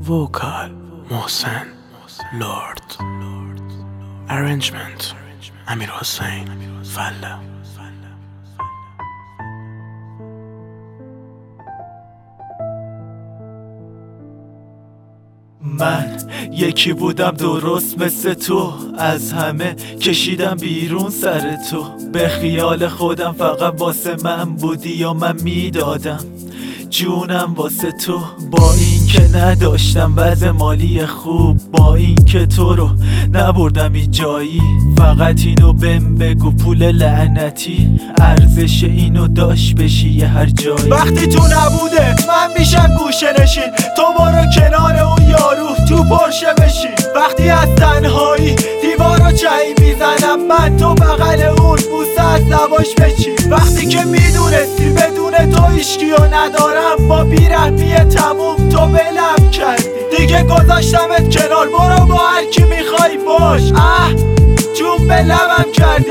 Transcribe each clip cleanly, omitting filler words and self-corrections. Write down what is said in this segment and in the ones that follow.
Vocal محسن لرد. Arrangement امیر حسین فله. من یکی بودم درست مثل تو، از همه کشیدم بیرون سر تو. به خیال خودم فقط واسه من بودی یا من میدادم جونم واسه تو. با این که نداشتم وضع مالی خوب، با این که تو رو نبردم این جایی، فقط اینو بهم بگو پول لعنتی ارزش اینو داشت بشی یه هر جایی. وقتی تو نبوده من میشم گوشه نشین، تو برو کنار اون یارو تو پرشه بشین. وقتی از تنهایی دیوارو چایی میزنم من، تو بغل اون بوسه از لباش بچین. وقتی که میدونستی بدون تو هیچکیو ندارم، با بیرحمی تموم تو بلم کردی. دیگه گذاشتمت کنار، برو با هر کی میخوای باش. جون به لبم کردی.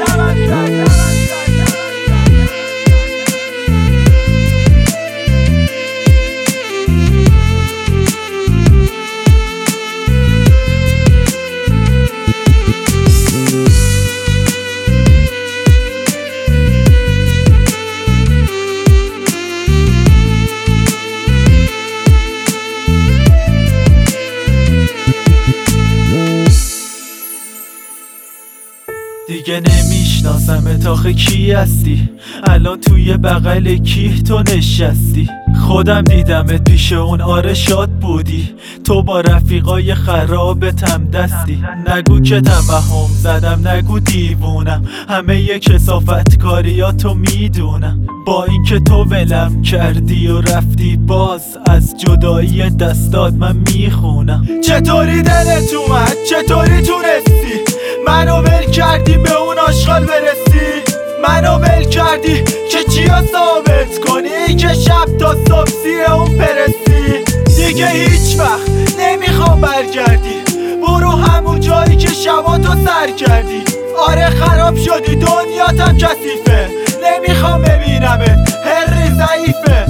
دیگه نمیشناسمت، آخه کی هستی؟ الان توی بغل کی تو نشستی؟ خودم دیدمت پیش اون، آره شاد بودی تو با رفیقای خرابتم دستی. نگو که توهم زدم، نگو دیوونم، همه ی کثافت کاریاتو میدونم. با اینکه تو ولم کردی و رفتی، باز از جدایی دستات من میخونم. چطوری دلت اومد؟ چطوری تونستی منو ول کردی به اون آشغال برسی؟ منو ول کردی که چیا ثابت کنی؟ که شب تا صبح زیر اون پرستی. دیگه هیچ وقت نمیخوام برگردی، برو همون جایی که شباتو سر کردی. آره خراب شدی، دنیاتم کثیفه، نمیخوام ببینمت، هر ضعیفه.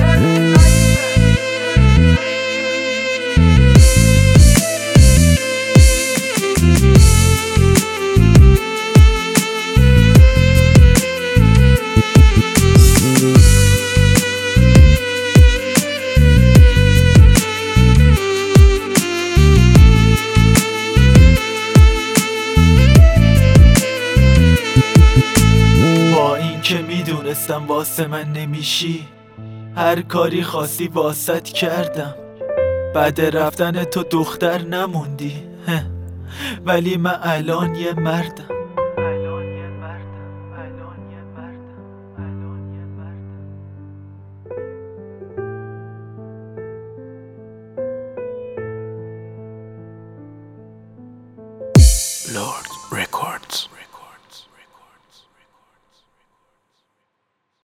که میدونستم واسه من نمیشی، هر کاری خواستی واسط کردم. بعد رفتن تو دختر نموندی، ولی من الان یه مردم. لرد.